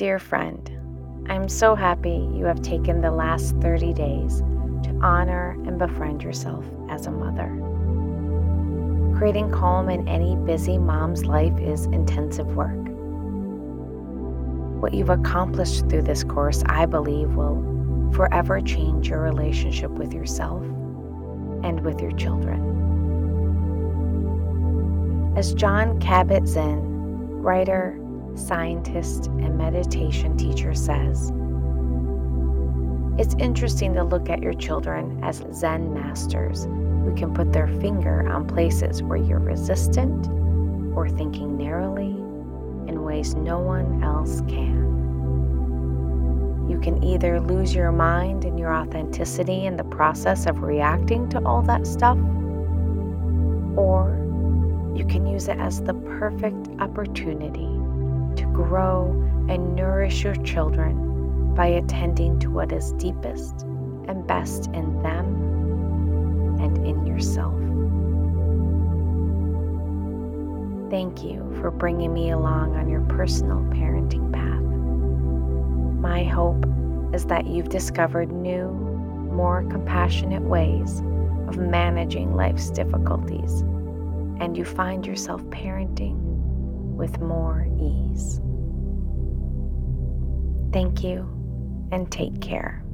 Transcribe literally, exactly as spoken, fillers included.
Dear friend, I'm so happy you have taken the last thirty days to honor and befriend yourself as a mother. Creating calm in any busy mom's life is intensive work. What you've accomplished through this course, I believe, will forever change your relationship with yourself and with your children. As Jon Kabat-Zinn, writer, scientist, and meditation teacher says, it's interesting to look at your children as Zen masters who can put their finger on places where you're resistant or thinking narrowly in ways no one else can. You can either lose your mind and your authenticity in the process of reacting to all that stuff, or you can use it as the perfect opportunity to grow and nourish your children by attending to what is deepest and best in them and in yourself. Thank you for bringing me along on your personal parenting path. My hope is that you've discovered new, more compassionate ways of managing life's difficulties, and you find yourself parenting with more ease. Thank you, and take care.